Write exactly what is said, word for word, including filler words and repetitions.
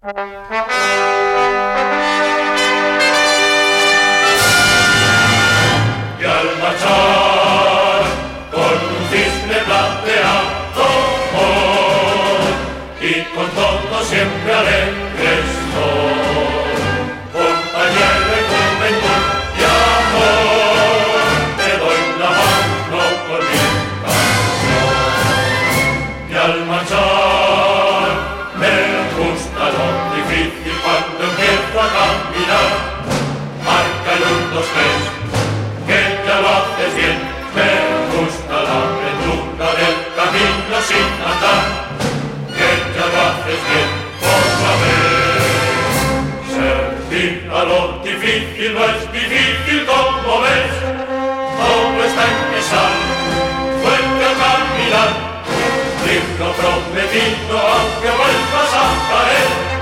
Y al marchar con un cisne plateado oh, y con todo siempre alegre estoy, compañero y juventud y amor, te doy la mano por mi canción. Y al marchar me gusta lo difícil cuando empiezo a caminar, marca el un, dos, tres, que ya lo haces bien, me gusta la aventura del camino sin andar, que ya lo haces bien, otra vez. Servir a lo difícil no es difícil como ves, todo está en pisar, fuerte a caminar, libro prometido aunque vuelvas a caer.